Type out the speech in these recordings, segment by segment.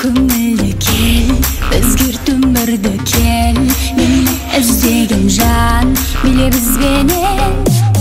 көңілді кел, өзгерт өмірді кел. Мені іздеген жан, биле бізбенен.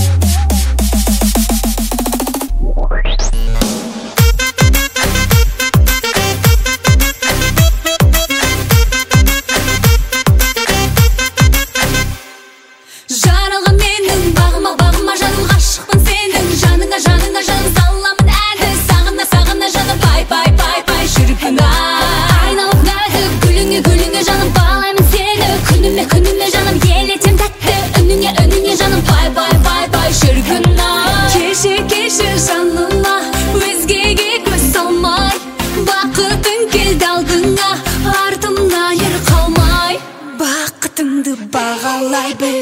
Жаралған менің бағыма, бағыма жаным, ғашықпын сенің жаныңа, жаныңа жаным, саламын әнді сағына, сағына жаным, пай, пай, пай, пай, шіркін-ай. Айналып нәзік гүліңе, гүліңе жаным, балаймын сені күніме, күніме жаным, елетем тәтті үніңе, үніңе жаным, пай, пай, пай, пай, шіркін-ай. Кешір, кешір жаныма, өзгеге көз салмай, бақытың келді алдыңа, артымнан ер қалмай, бақытыңды бағалай біл.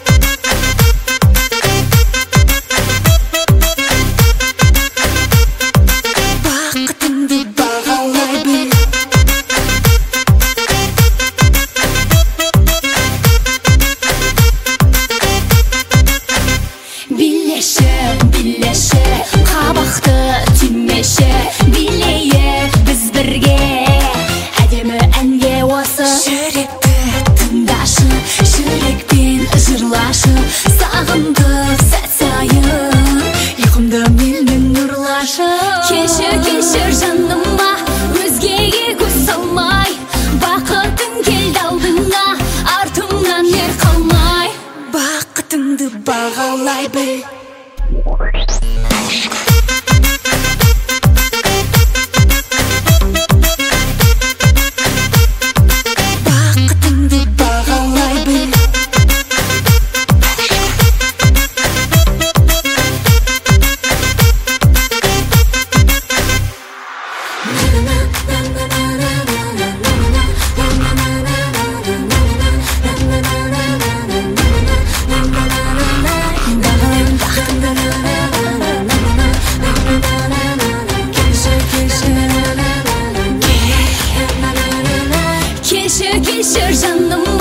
Билеші, қабақты түймеші, билейік біз бірге әдемі әнге осы. Жүректі тыңдашы, жүрекпен жырлашы, сағындық сәт сайын ұйқымды менің ұрлашы. Кешір, кешір жаныма, өзгеге көз салмай, бақытың келді алдыңа, артымнан ер қалмай, бақытыңды бағалай біл. Бақытыңды бағалай біл. Кешір, кешір жаным,